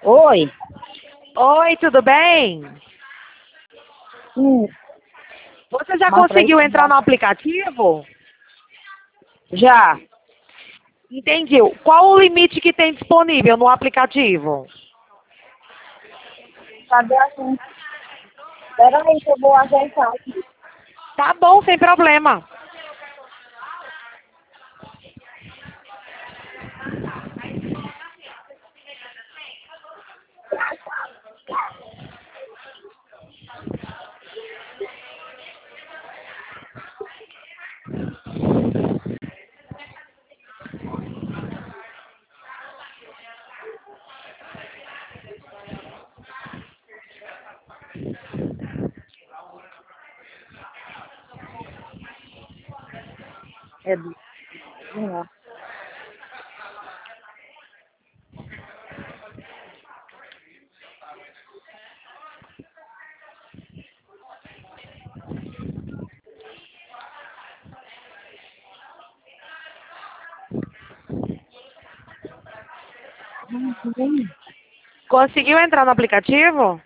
Oi. Oi, tudo bem? Hum, Você já mostra aí. conseguiu entrar no aplicativo? Já. Entendi. Qual o limite que tem disponível no aplicativo? Cadê a gente? Espera aí que eu vou ajeitar aqui. Tá bom, sem problema. É do... Não. Conseguiu entrar no aplicativo?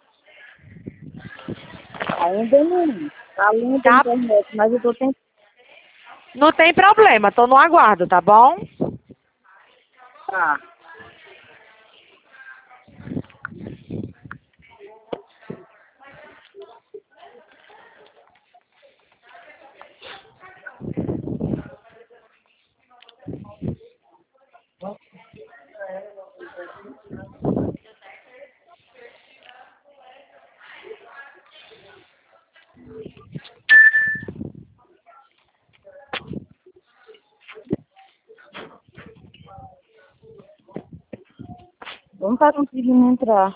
Ainda não. Tá lenta a Tá. internet, mas eu tô tentando. Não tem problema, tô no aguardo, tá bom? Tá. Não tá conseguindo entrar.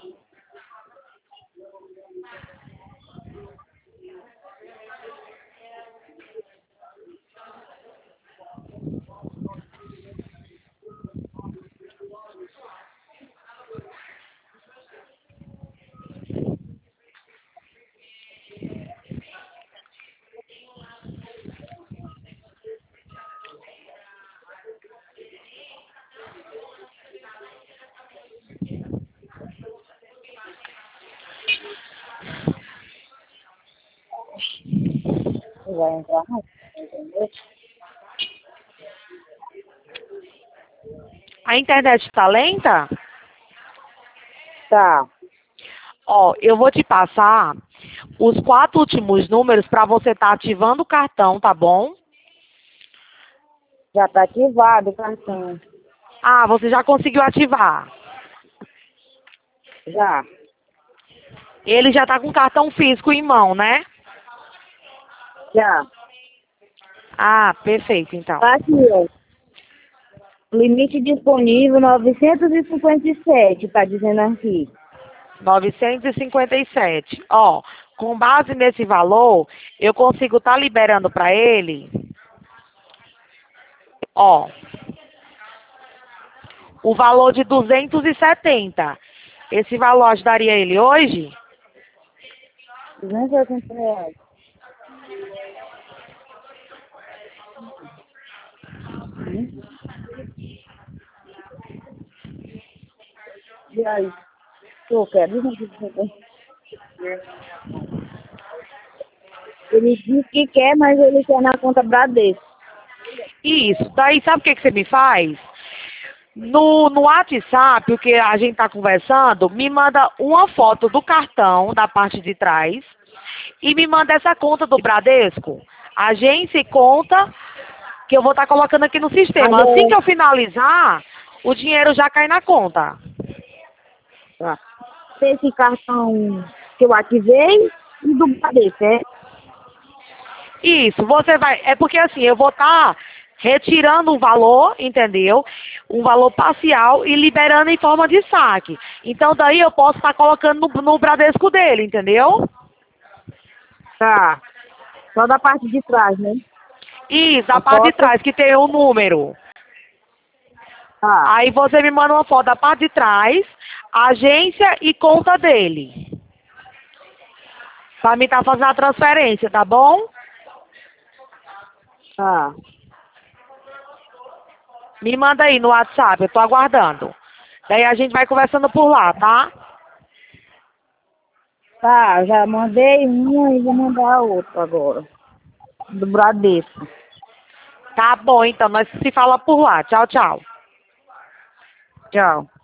Vai entrar, não? Entendeu? A internet tá lenta? Tá. Ó, eu vou te passar os 4 últimos números para você estar ativando o cartão, tá bom? Já tá ativado o cartão. Ah, você já conseguiu ativar. Já. Ele já tá com cartão físico em mão, né? Já. Ah, perfeito, então. Tá aqui, ó. Limite disponível 957, tá dizendo aqui. 957. Ó, com base nesse valor, eu consigo estar liberando para ele, ó, o valor de 270. Esse valor ajudaria ele hoje? R$ 280. E aí? Eu quero 250. Ele disse que quer, mas ele quer na conta Bradesco. Isso. Daí, sabe o que você me faz? No WhatsApp, o que a gente tá conversando, me manda uma foto do cartão da parte de trás e me manda essa conta do Bradesco, agência e conta, que eu vou estar colocando aqui no Mas sistema. Assim que eu finalizar, o dinheiro já cai na conta. tá. Esse cartão que eu ativei e do Bradesco, é? Isso, você vai. É porque assim, eu vou estar retirando um valor, entendeu? Um valor parcial e liberando em forma de saque. Então daí eu posso estar colocando no Bradesco dele, entendeu? Tá. Só da parte de trás, né? Isso, A da parte de foto. trás, que tem o número. Tá. Aí você me manda uma foto da parte de trás, agência e conta dele. Pra mim estar fazendo a transferência, tá bom? Tá. Me manda aí no WhatsApp, eu tô aguardando. Daí a gente vai conversando por lá, tá? Tá, já mandei uma e vou mandar outra agora. Do Bradesco. Tá bom, então nós se fala por lá. Tchau, tchau. Tchau.